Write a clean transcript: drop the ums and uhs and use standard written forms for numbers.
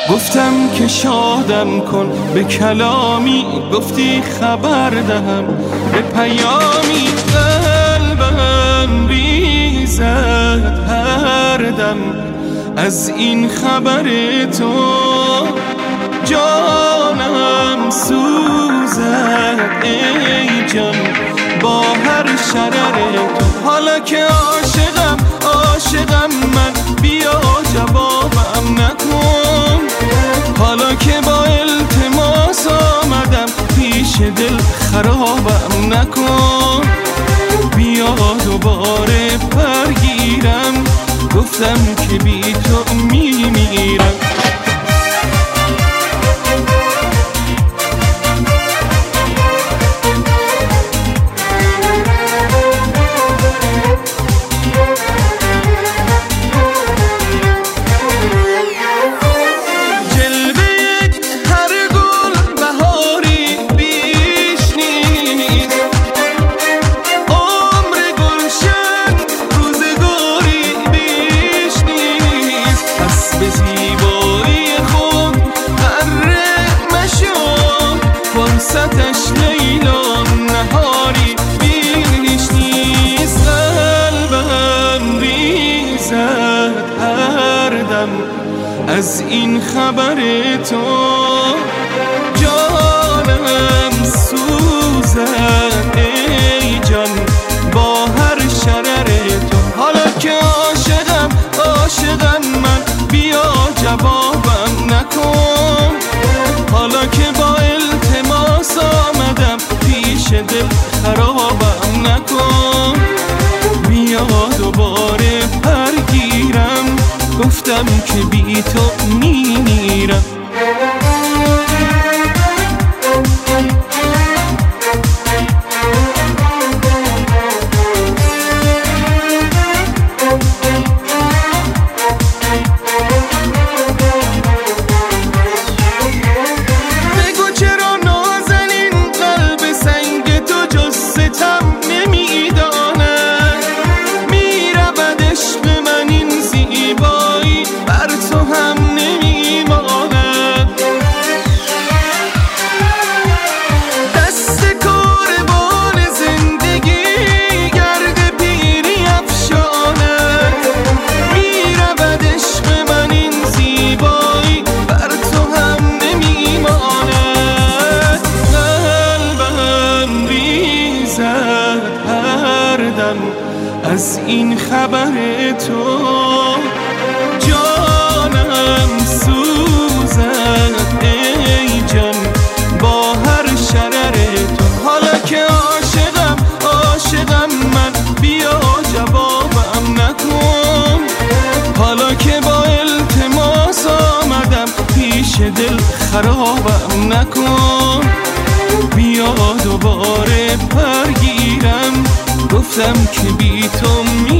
گفتم که شادم کن به کلامی، گفتی خبر دهم به پیامی. قلبم ریزد هر دم از این خبر تو، جانم سوزد ای جان با هر شرر تو. حالا که عاشقم من، بیا جوابم نکن. حالا که با التماس آمدم پیش دل خرابم نکن. بیا دوباره برگیرم، گفتم که بی تو میمیرم. به زیبایی خود غرق مشو، فرصتش لیلا نهاری بیش نیست. قلبم ریزد هر دم از این خبر تو، جانم سوزد ای جان با هر شرر تو. حالا که عاشقم من، بیا جوابم نکن. حالا که با التماس آمدم پیش دل خرابم نکن. بیا دوباره برگیرم، گفتم که بی تو میمیرم. از این خبر تو، جانم سوزد ای جان با هر شرر تو. حالا که عاشقم من، بیا جوابم نکن. حالا که با التماس آمدم پیش دل خرابم نکن. بیا دوباره برگیرم، گفتم که بی تو